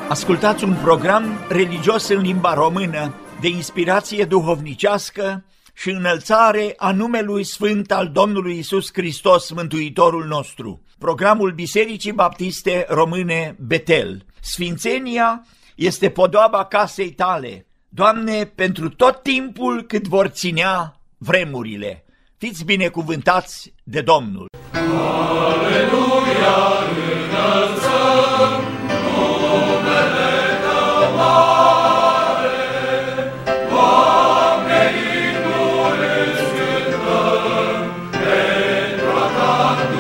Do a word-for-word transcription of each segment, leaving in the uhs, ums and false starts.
Ascultați un program religios în limba română, de inspirație duhovnicească și înălțare a numelui sfânt al Domnului Iisus Hristos, Mântuitorul nostru. Programul Bisericii Baptiste Române Betel. Sfințenia este podoaba casei tale, Doamne, pentru tot timpul cât vor ținea vremurile. Fiți binecuvântați de Domnul! Aleluia! Înălțăm numele Tău mare, Doamne, imnul îți cântăm pentru a Ta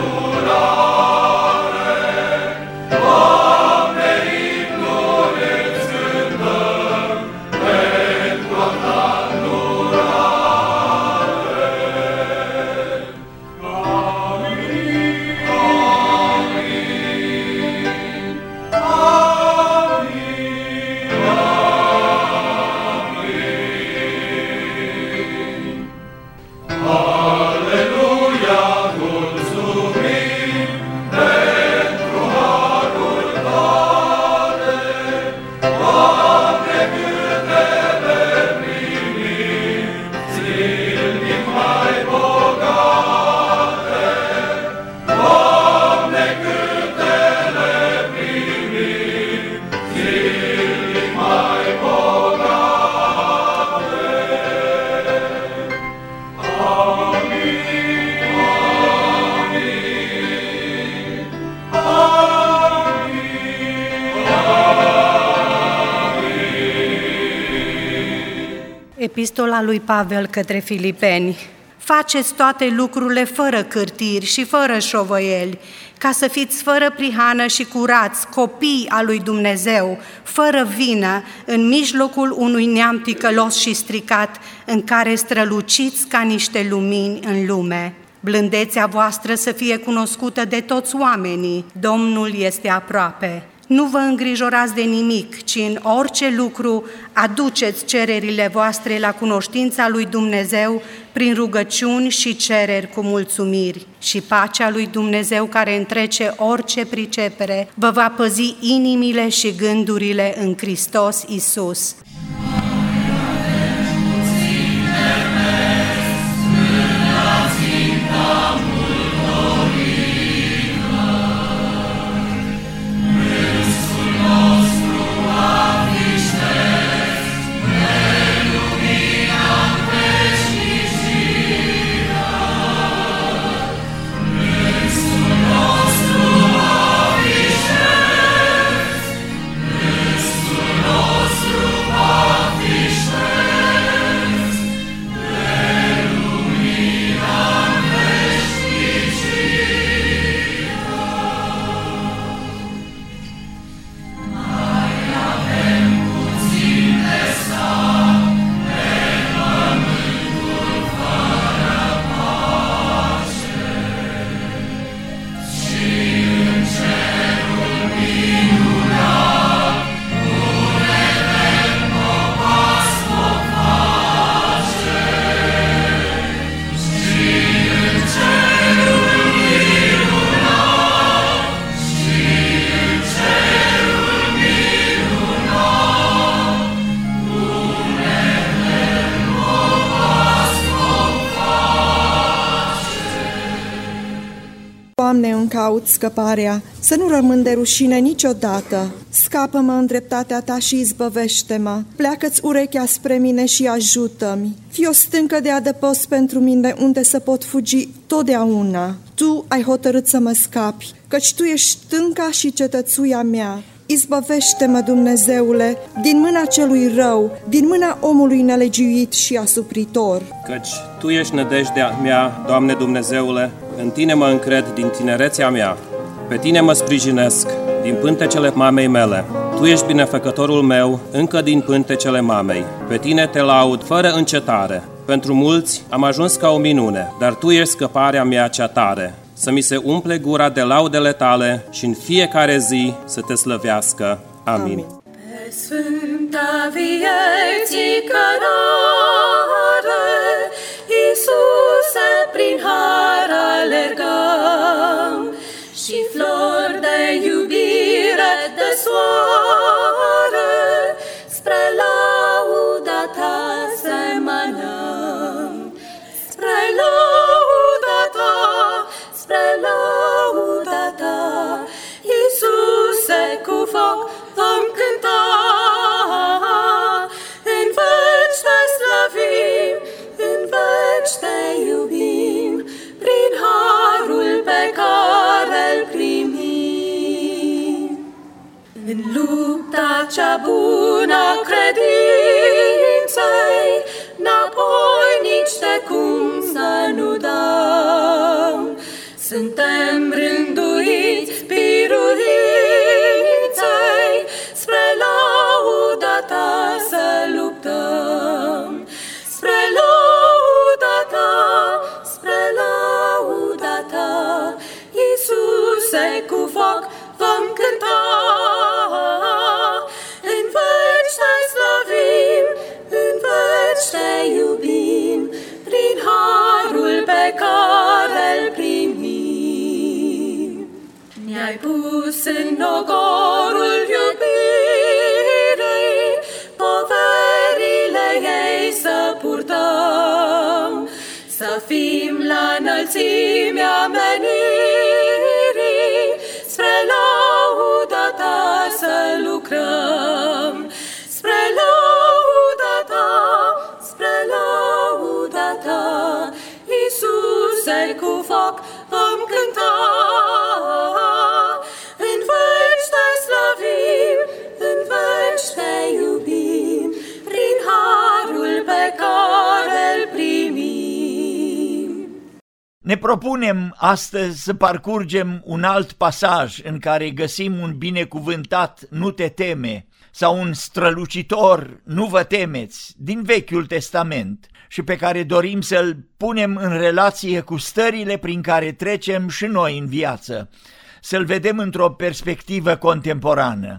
îndurare. Doamne, imnul îți cântăm pentru a Ta Epistola lui Pavel către Filipeni. Faceți toate lucrurile fără cârtiri și fără șovăieli, ca să fiți fără prihană și curați, copii al lui Dumnezeu, fără vină, în mijlocul unui neam ticălos și stricat, în care străluciți ca niște lumini în lume. Blândețea voastră să fie cunoscută de toți oamenii. Domnul este aproape. Nu vă îngrijorați de nimic, ci în orice lucru aduceți cererile voastre la cunoștința lui Dumnezeu prin rugăciuni și cereri cu mulțumiri. Și pacea lui Dumnezeu, care întrece orice pricepere, vă va păzi inimile și gândurile în Hristos Iisus. Doamne, îmi caut scăparea, să nu rămân de rușine niciodată. Scapă-mă în dreptatea Ta și izbăvește-mă. Pleacă-ți urechea spre mine și ajută-mi. Fii o stâncă de adăpost pentru mine, unde să pot fugi totdeauna. Tu ai hotărât să mă scapi, căci Tu ești stânca și cetățuia mea. Izbăvește-mă, Dumnezeule, din mâna celui rău, din mâna omului nelegiuit și asupritor. Căci Tu ești nădejdea mea, Doamne Dumnezeule, în Tine mă încred din tinerețea mea. Pe Tine mă sprijinesc din pântecele mamei mele. Tu ești binefăcătorul meu încă din pântecele mamei. Pe Tine Te laud fără încetare. Pentru mulți am ajuns ca o minune, dar Tu ești scăparea mea cea tare. Să mi se umple gura de laudele Tale și în fiecare zi să Te slăvească. Amin. Amin. Pe sfânta vieții cărare, Iisuse, prin har alergăm, și flori de iubire de soare În lupta cea bună credinței, n-apoi nici de cum să nu dăm. Suntem rânduiți biruinței, spre lauda ta să luptăm. Spre lauda ta, spre lauda ta, Iisuse, cu foc vom cânta. În veci te slăvim, în veci te iubim, prin harul pe care-l primim. Ne-ai pus în ogorul iubirii, poverile ei să purtăm, să fim la înălțimea menirii, spre lauda ta să lucrăm. Spre lauda ta, spre lauda ta, Iisuse, cu foc vom cânta. În veci te slăvim, în veci te iubim, prin harul pe care-l primim. Ne propunem astăzi să parcurgem un alt pasaj în care găsim un binecuvântat "nu te teme" sau un strălucitor "nu vă temeți" din Vechiul Testament și pe care dorim să-l punem în relație cu stările prin care trecem și noi în viață, să-l vedem într-o perspectivă contemporană.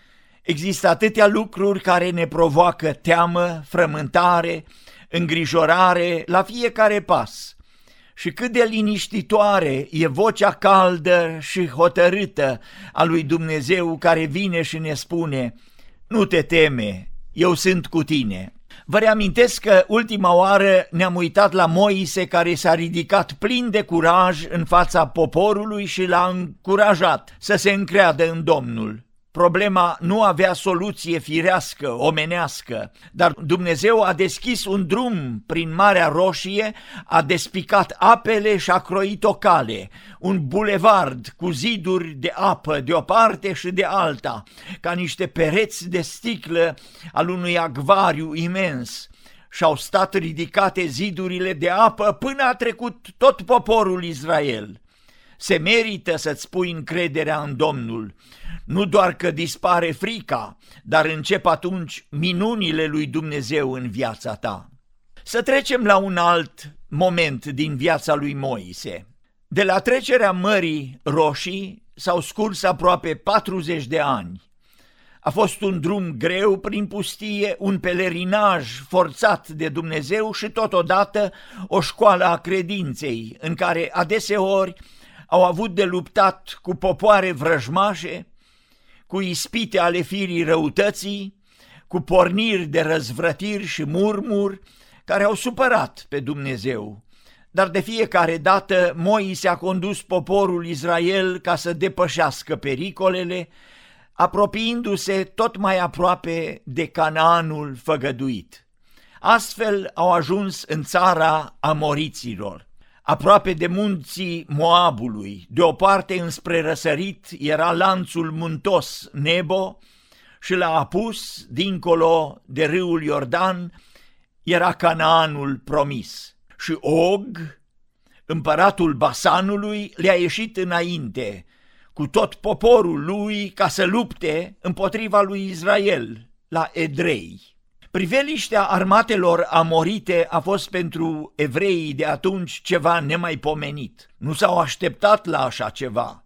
Există atâtea lucruri care ne provoacă teamă, frământare, îngrijorare la fiecare pas. Și cât de liniștitoare e vocea caldă și hotărâtă a lui Dumnezeu care vine și ne spune: "Nu te teme, eu sunt cu tine." Vă reamintesc că ultima oară ne-am uitat la Moise, care s-a ridicat plin de curaj în fața poporului și l-a încurajat să se încreadă în Domnul. Problema nu avea soluție firească, omenească, dar Dumnezeu a deschis un drum prin Marea Roșie, a despicat apele și a croit o cale, un bulevard cu ziduri de apă de o parte și de alta, ca niște pereți de sticlă al unui acvariu imens. Și-au stat ridicate zidurile de apă până a trecut tot poporul Israel. Se merită să-ți pui încrederea în Domnul. Nu doar că dispare frica, dar încep atunci minunile lui Dumnezeu în viața ta. Să trecem la un alt moment din viața lui Moise. De la trecerea Mării Roșii s-au scurs aproape patruzeci de ani. A fost un drum greu prin pustie, un pelerinaj forțat de Dumnezeu și totodată o școală a credinței, în care adeseori au avut de luptat cu popoare vrăjmașe, cu ispite ale firii răutății, cu porniri de răzvrătiri și murmuri care au supărat pe Dumnezeu. Dar de fiecare dată Moise a condus poporul Israel ca să depășească pericolele, apropiindu-se tot mai aproape de Canaanul făgăduit. Astfel au ajuns în țara amoriților, aproape de munții Moabului. De o parte înspre răsărit era lanțul muntos Nebo și la apus, dincolo de râul Iordan, era Canaanul promis. Și Og, împăratul Basanului, le-a ieșit înainte cu tot poporul lui ca să lupte împotriva lui Israel la Edrei. Priveliștea armatelor amorite a fost pentru evreii de atunci ceva nemaipomenit. Nu s-au așteptat la așa ceva.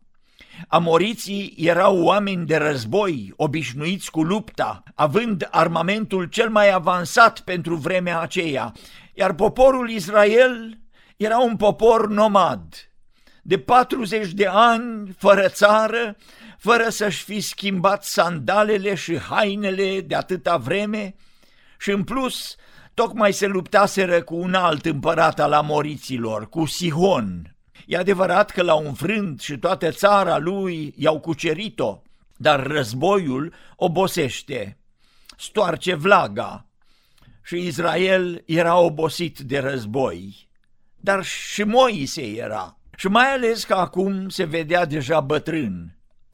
Amoriții erau oameni de război, obișnuiți cu lupta, având armamentul cel mai avansat pentru vremea aceea, iar poporul Israel era un popor nomad, de patruzeci de ani, fără țară, fără să-și fi schimbat sandalele și hainele de atâta vreme, și în plus tocmai se luptaseră cu un alt împărat al amoriților, cu Sihon. E adevărat că l-au înfrânt și toată țara lui i-au cucerit-o, dar războiul obosește, stoarce vlaga și Israel era obosit de război. Dar și Moise era, și mai ales că acum se vedea deja bătrân.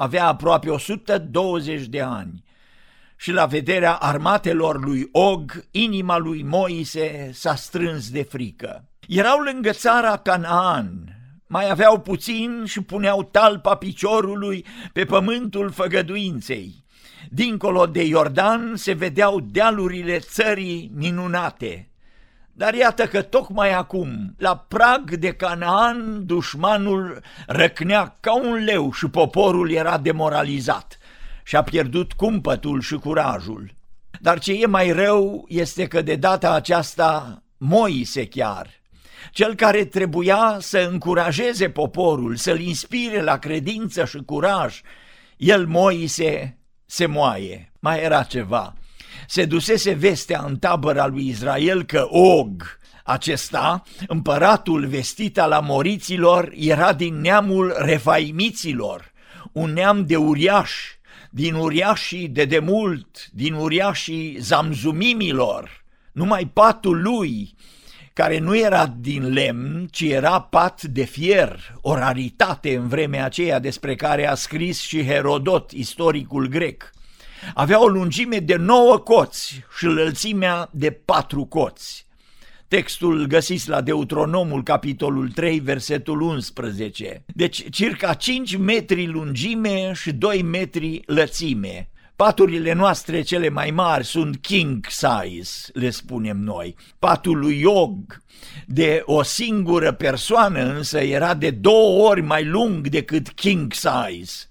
avea aproape o sută douăzeci de ani și la vederea armatelor lui Og, inima lui Moise s-a strâns de frică. Erau lângă țara Canaan, mai aveau puțin și puneau talpa piciorului pe pământul făgăduinței. Dincolo de Iordan se vedeau dealurile țării minunate. Dar iată că tocmai acum, la prag de Canaan, dușmanul răcnea ca un leu și poporul era demoralizat și a pierdut cumpătul și curajul. Dar ce e mai rău este că de data aceasta Moise chiar, cel care trebuia să încurajeze poporul, să-l inspire la credință și curaj, el, Moise, se moaie. Mai era ceva. Se dusese vestea în tabăra lui Israel că Og, acesta, împăratul vestit al amoriților, era din neamul refaimiților, un neam de uriași, din uriașii de demult, din uriașii zamzumimilor. Numai patul lui, care nu era din lemn, ci era pat de fier, o raritate în vremea aceea despre care a scris și Herodot, istoricul grec. Avea o lungime de nouă coți și lălțimea de patru coți. Textul găsiți la Deuteronomul, capitolul trei, versetul unsprezece. Deci circa cinci metri lungime și doi metri lățime. Paturile noastre cele mai mari sunt king size, le spunem noi. Patul lui Og, de o singură persoană, însă era de două ori mai lung decât king size.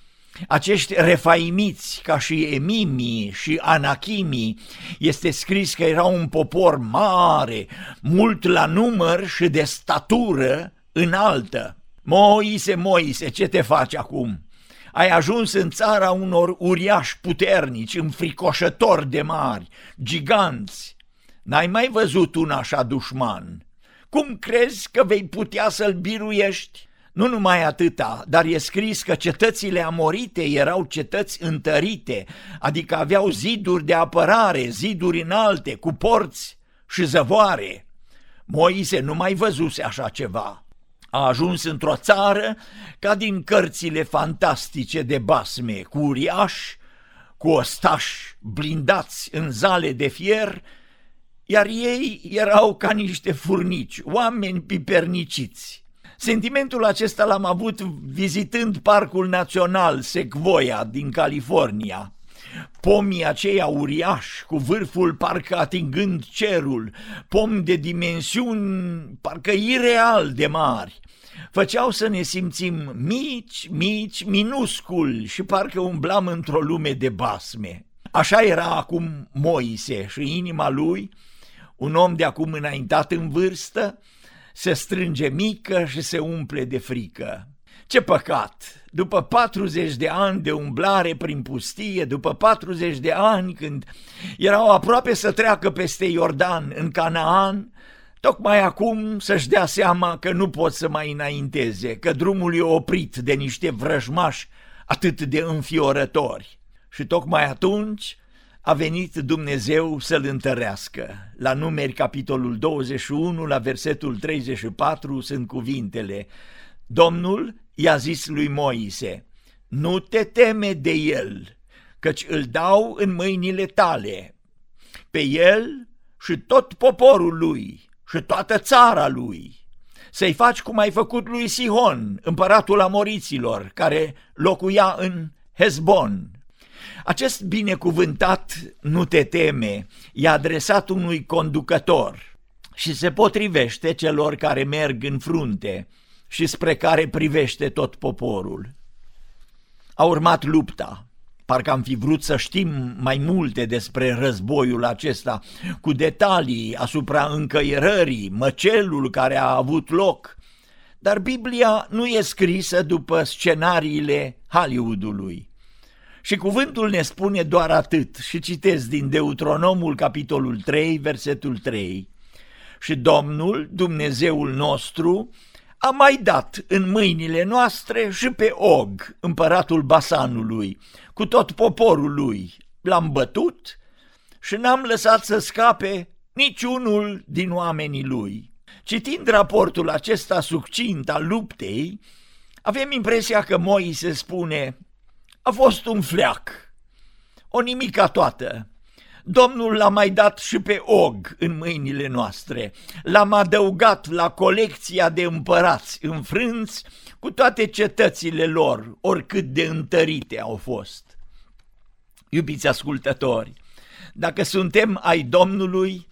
Acești refaimiți, ca și emimii și anachimii, este scris că erau un popor mare, mult la număr și de statură înaltă. Moise, Moise, ce te faci acum? Ai ajuns în țara unor uriași puternici, înfricoșători de mari, giganți. N-ai mai văzut un așa dușman. Cum crezi că vei putea să-l biruiești? Nu numai atâta, dar e scris că cetățile amorite erau cetăți întărite, adică aveau ziduri de apărare, ziduri înalte, cu porți și zăvoare. Moise nu mai văzuse așa ceva. A ajuns într-o țară ca din cărțile fantastice de basme, cu uriași, cu ostași blindați în zale de fier, iar ei erau ca niște furnici, oameni piperniciți. Sentimentul acesta l-am avut vizitând Parcul Național Sequoia din California. Pomii aceia uriași, cu vârful parcă atingând cerul, pomi de dimensiuni parcă ireal de mari, făceau să ne simțim mici, mici, minusculi și parcă umblam într-o lume de basme. Așa era acum Moise și inima lui, un om de acum înaintat în vârstă, se strânge mică și se umple de frică. Ce păcat! După patruzeci de ani de umblare prin pustie, după patruzeci de ani când erau aproape să treacă peste Iordan în Canaan, tocmai acum să-și dea seama că nu pot să mai înainteze, că drumul e oprit de niște vrăjmași atât de înfiorători. Și tocmai atunci a venit Dumnezeu să-l întărească. La Numeri, capitolul douăzeci și unu, la versetul treizeci și patru, sunt cuvintele: Domnul i-a zis lui Moise: nu te teme de el, căci îl dau în mâinile tale, pe el și tot poporul lui și toată țara lui. Să-i faci cum ai făcut lui Sihon, împăratul amoriților, care locuia în Hezbon. Acest binecuvântat nu te teme e adresat unui conducător și se potrivește celor care merg în frunte și spre care privește tot poporul. A urmat lupta. Parcă am fi vrut să știm mai multe despre războiul acesta, cu detalii asupra încăierării, măcelul care a avut loc, dar Biblia nu e scrisă după scenariile Hollywoodului. Și cuvântul ne spune doar atât, și citesc din Deuteronomul, capitolul trei, versetul trei. Și Domnul, Dumnezeul nostru, a mai dat în mâinile noastre și pe Og, împăratul Basanului, cu tot poporul lui. L-am bătut și n-am lăsat să scape niciunul din oamenii lui. Citind raportul acesta succint al luptei, avem impresia că Moise spune: A fost un fleac, o nimica toată. Domnul l-a mai dat și pe Og în mâinile noastre, l-am adăugat la colecția de împărați înfrânți cu toate cetățile lor, oricât de întărite au fost. Iubiți ascultători, dacă suntem ai Domnului,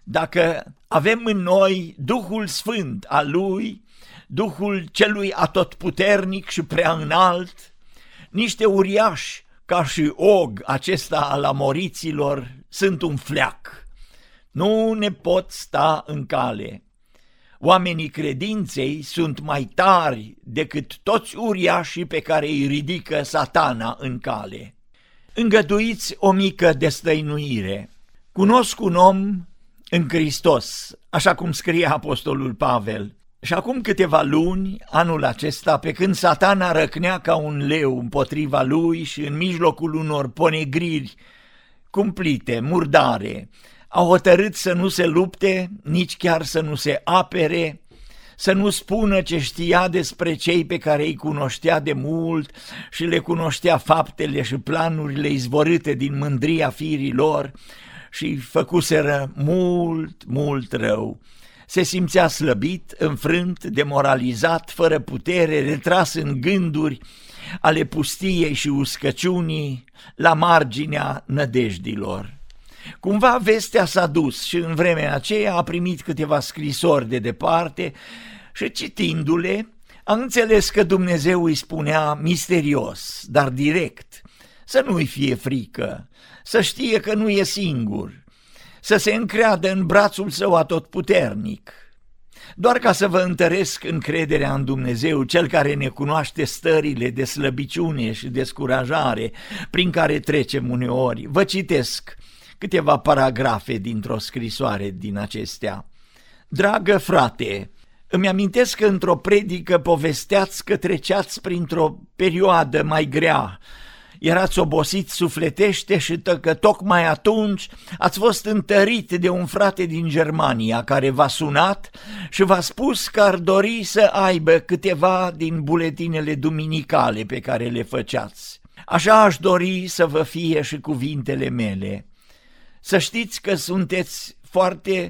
dacă avem în noi Duhul Sfânt al Lui, Duhul celui atotputernic și prea înalt, niște uriași ca și Og acesta al amoriților sunt un fleac. Nu ne pot sta în cale. Oamenii credinței sunt mai tari decât toți uriașii pe care îi ridică Satana în cale. Îngăduiți o mică destăinuire. Cunosc un om în Hristos, așa cum scrie apostolul Pavel, și acum câteva luni, anul acesta, pe când Satana răcnea ca un leu împotriva lui și în mijlocul unor ponegriri cumplite, murdare, a hotărât să nu se lupte, nici chiar să nu se apere, să nu spună ce știa despre cei pe care îi cunoștea de mult și le cunoștea faptele și planurile izvorâte din mândria firii lor și făcuseră mult, mult rău. Se simțea slăbit, înfrânt, demoralizat, fără putere, retras în gânduri ale pustiei și uscăciunii, la marginea nădejdilor. Cumva vestea s-a dus și în vremea aceea a primit câteva scrisori de departe și citindu-le a înțeles că Dumnezeu îi spunea misterios, dar direct, să nu-i fie frică, să știe că nu e singur, să se încreadă în brațul său atotputernic. Doar ca să vă întăresc încrederea în Dumnezeu, Cel care ne cunoaște stările de slăbiciune și descurajare prin care trecem uneori, vă citesc câteva paragrafe dintr-o scrisoare din acestea. Dragă frate, îmi amintesc că într-o predică povesteați că treceați printr-o perioadă mai grea. Erați obosit sufletește și că tocmai atunci ați fost întărit de un frate din Germania care v-a sunat și v-a spus că ar dori să aibă câteva din buletinele duminicale pe care le făceați. Așa aș dori să vă fie și cuvintele mele. Să știți că sunteți foarte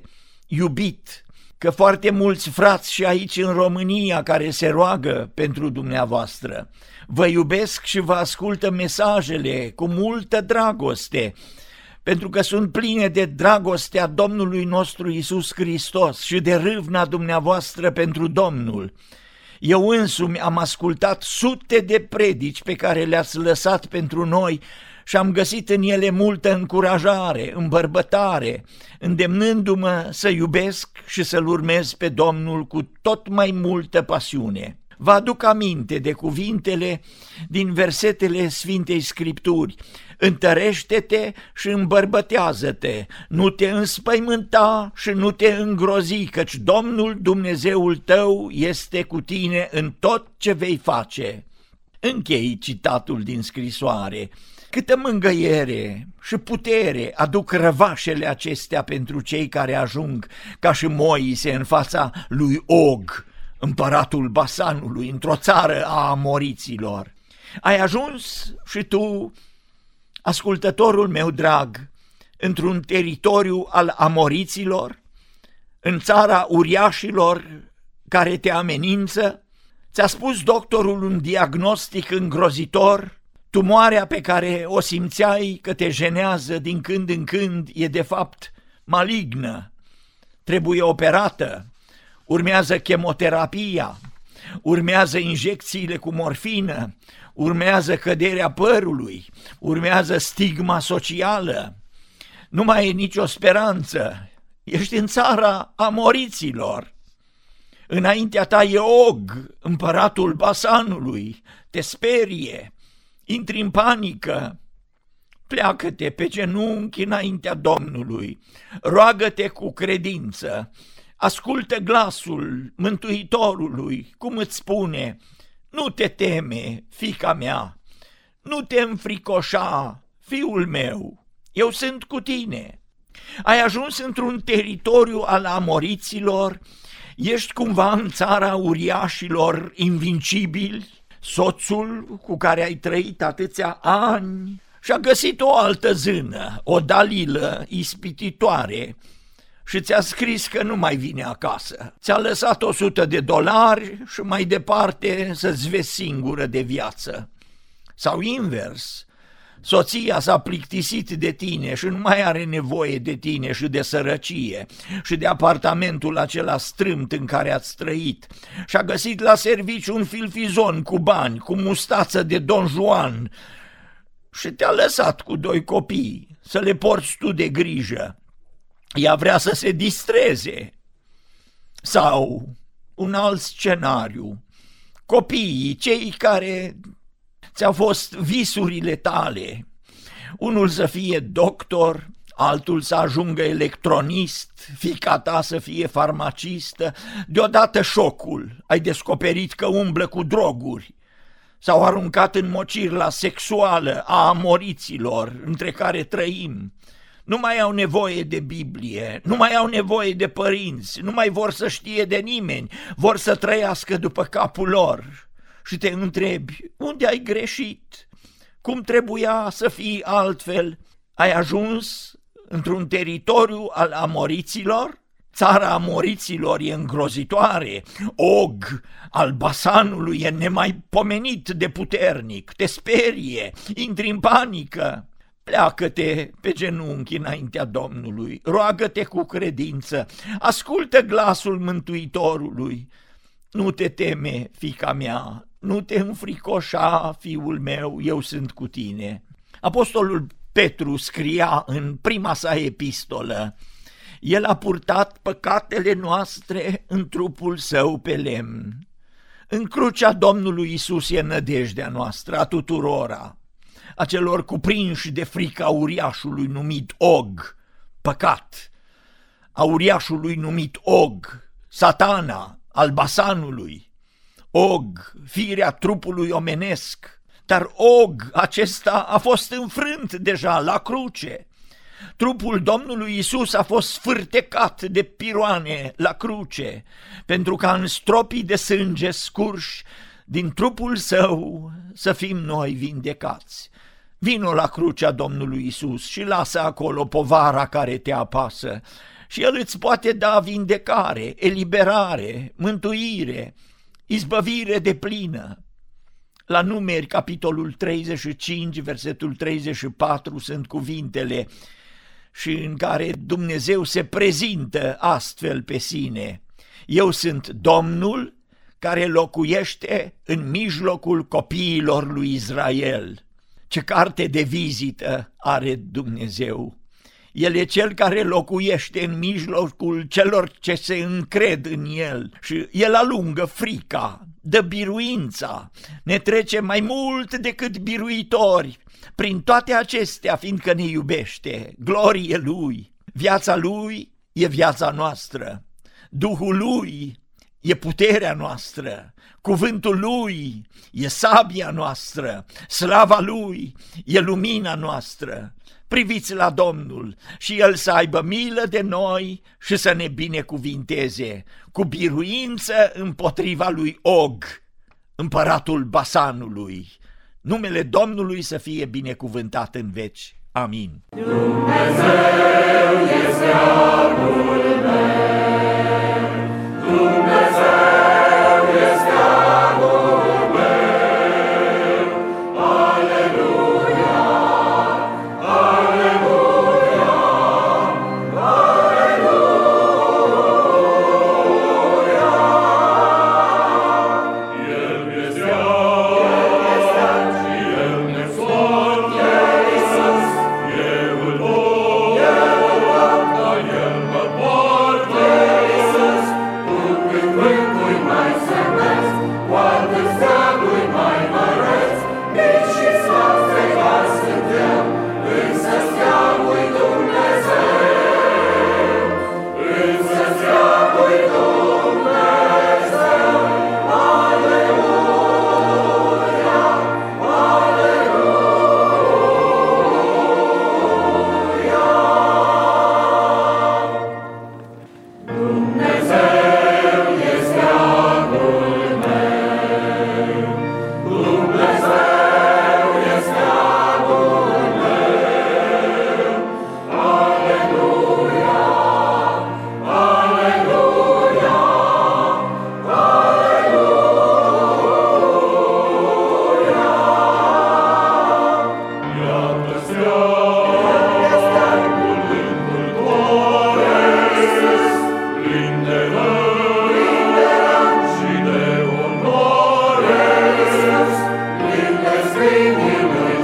iubit, că foarte mulți frați și aici în România care se roagă pentru dumneavoastră. Vă iubesc și vă ascultă mesajele cu multă dragoste, pentru că sunt pline de dragostea Domnului nostru Iisus Hristos și de râvna dumneavoastră pentru Domnul. Eu însumi am ascultat sute de predici pe care le-ați lăsat pentru noi și am găsit în ele multă încurajare, îmbărbătare, îndemnându-mă să iubesc și să-L urmez pe Domnul cu tot mai multă pasiune. Vă aduc aminte de cuvintele din versetele Sfintei Scripturi: întărește-te și îmbărbătează-te, nu te înspăimânta și nu te îngrozi, căci Domnul Dumnezeul tău este cu tine în tot ce vei face. Închei citatul din scrisoare. Câtă mângâiere și putere aduc răvașele acestea pentru cei care ajung ca și Moise în fața lui Og, împăratul Basanului, într-o țară a amoriților. Ai ajuns și tu, ascultătorul meu drag, într-un teritoriu al amoriților, în țara uriașilor care te amenință? Ți-a spus doctorul un diagnostic îngrozitor? Tumoarea pe care o simțeai că te jenează din când în când e de fapt malignă, trebuie operată, urmează chemoterapia, urmează injecțiile cu morfină, urmează căderea părului, urmează stigma socială. Nu mai e nicio speranță, ești în țara amoriților. Înaintea ta e Og, împăratul Basanului, te sperie, intri în panică. Pleacă-te pe genunchi înaintea Domnului, roagă-te cu credință, ascultă glasul Mântuitorului, cum îți spune: nu te teme, fiica mea, nu te înfricoșa, fiul meu, eu sunt cu tine. Ai ajuns într-un teritoriu al amoriților, ești cumva în țara uriașilor invincibili, soțul cu care ai trăit atâția ani și-a găsit o altă zână, o Dalilă ispititoare, și ți-a scris că nu mai vine acasă. Ți-a lăsat o sută de dolari și mai departe să-ți vezi singură de viață. Sau invers, soția s-a plictisit de tine și nu mai are nevoie de tine și de sărăcie și de apartamentul acela strâmt în care ați trăit și a găsit la serviciu un filfizon cu bani, cu mustață de Don Juan și te-a lăsat cu doi copii să le porți tu de grijă. Ea vrea să se distreze. Sau un alt scenariu, copiii, cei care ți-au fost visurile tale, unul să fie doctor, altul să ajungă electronist, fiica ta să fie farmacistă, deodată șocul, ai descoperit că umblă cu droguri, s-au aruncat în mocirla sexuală a amoriților între care trăim. Nu mai au nevoie de Biblie, nu mai au nevoie de părinți, nu mai vor să știe de nimeni, vor să trăiască după capul lor. Și te întrebi, unde ai greșit? Cum trebuia să fii altfel? Ai ajuns într-un teritoriu al amoriților? Țara amoriților e îngrozitoare, Og al Basanului e nemaipomenit de puternic, te sperie, intri în panică. Pleacă-te pe genunchi înaintea Domnului, roagă-te cu credință, ascultă glasul Mântuitorului. Nu te teme, fiica mea, nu te înfricoșa, fiul meu, eu sunt cu tine. Apostolul Petru scria în prima sa epistolă, el a purtat păcatele noastre în trupul său pe lemn. În crucea Domnului Iisus e nădejdea noastră, a tuturora, a celor cuprinși de frica uriașului numit Og, păcat, a uriașului numit Og, Satana, al Basanului, Og, firea trupului omenesc, dar Og acesta a fost înfrânt deja la cruce. Trupul Domnului Iisus a fost sfârtecat de piroane la cruce, pentru ca în stropii de sânge scurși din trupul său să fim noi vindecați. Vino la crucea Domnului Iisus și lasă acolo povara care te apasă și El îți poate da vindecare, eliberare, mântuire, izbăvire deplină. La Numeri, capitolul treizeci și cinci, versetul treizeci și patru, sunt cuvintele și în care Dumnezeu se prezintă astfel pe sine. Eu sunt Domnul care locuiește în mijlocul copiilor lui Israel. Ce carte de vizită are Dumnezeu! El e Cel care locuiește în mijlocul celor ce se încred în El și El alungă frica, dă biruința, ne trece mai mult decât biruitori prin toate acestea, fiindcă ne iubește. Glorie Lui! Viața Lui e viața noastră, Duhul Lui e puterea noastră, cuvântul Lui e sabia noastră, slava Lui e lumina noastră. Priviți la Domnul și El să aibă milă de noi și să ne binecuvinteze cu biruință împotriva lui Og, împăratul Basanului. Numele Domnului să fie binecuvântat în veci. Amin. Dumnezeu este armul meu, Dumnezeu este armul meu, aleluia, aleluia, aleluia. El este armul și El ne soartă, eu îl văd, eu îl văd, dar El mă poartă.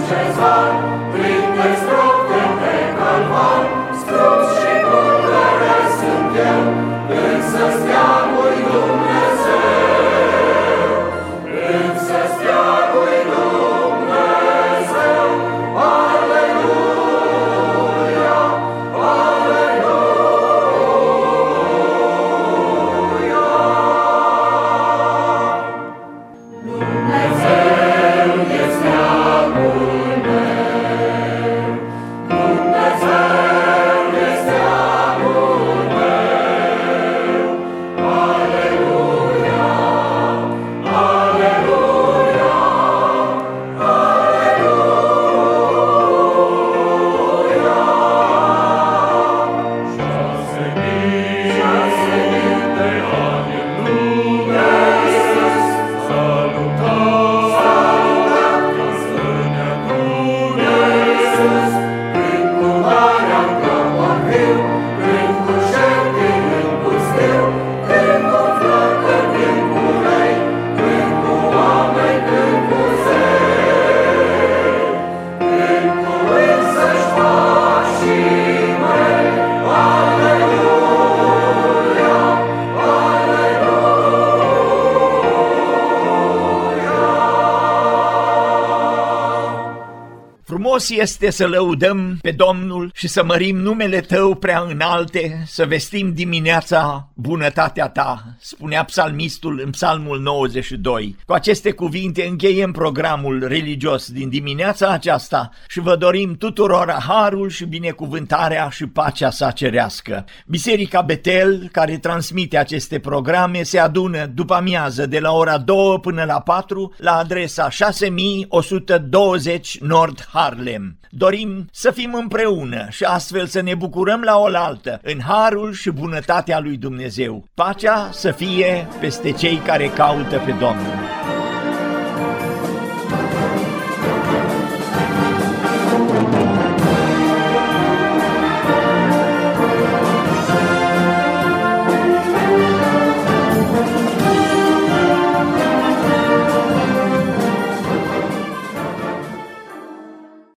Frumos este să lăudăm pe Domnul și să mărim numele Tău prea înalte, să vestim dimineața bunătatea Ta, spunea psalmistul în psalmul nouăzeci și doi. Cu aceste cuvinte încheiem programul religios din dimineața aceasta și vă dorim tuturor harul și binecuvântarea și pacea sa cerească. Biserica Betel, care transmite aceste programe, se adună după amiază de la ora două până la patru la adresa șase mii o sută douăzeci Nord Harlem. Dorim să fim împreună și astfel să ne bucurăm la oaltă în harul și bunătatea lui Dumnezeu. Pacea să fie peste cei care caută pe Domnul.